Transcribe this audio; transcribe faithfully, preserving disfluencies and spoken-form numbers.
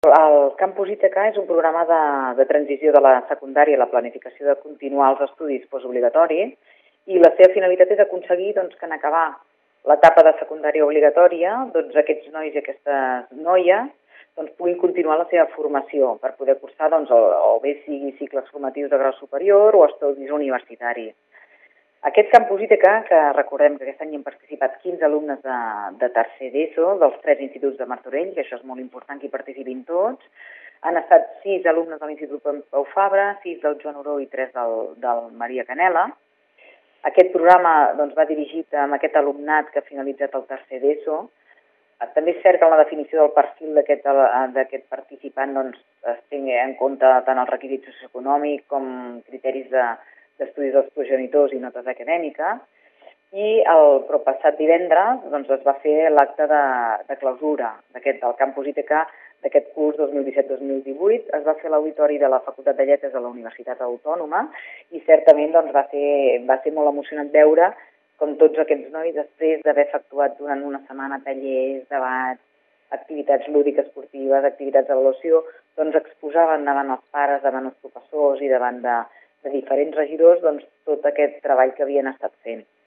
El Campus Ítaca és un programa de, de transició de la secundària a la planificació de continuar els estudis postobligatoris i la seva finalitat és aconseguir doncs, que en acabar l'etapa de secundària obligatòria, doncs aquests nois i aquestes noies doncs, puguin continuar la seva formació per poder cursar doncs, o, o bé sigui cicles formatius de grau superior o estudis universitaris. Aquest Campus Ítaca, que recordem que aquest any hi han participat quinze alumnes de, de tercer d'ESO, dels tres instituts de Martorell, que això és molt important que hi participin tots. Han estat sis alumnes de l'Institut Pompeu Fabra, sis del Joan Oró i tres del, del Maria Canela. Aquest programa doncs, va dirigit amb aquest alumnat que ha finalitzat el tercer d'ESO. També és cert que en la definició del perfil d'aquest participant doncs, es tingui en compte tant el requisit socioeconòmic com criteris de d'estudis dels progenitors i notes acadèmiques, i el passat divendres doncs, es va fer l'acte de, de clausura d'aquest del Campus Ítaca d'aquest curs dos mil disset dos mil divuit. Es va fer a l'auditori de la Facultat de Lletres de la Universitat Autònoma i certament doncs, va, ser, va ser molt emocionant veure com tots aquests nois, després d'haver efectuat durant una setmana tallers, debats, activitats lúdiques esportives, activitats d'avaluació, doncs exposaven davant els pares, davant els professors i davant de de diferents regidors doncs, tot aquest treball que havien estat fent.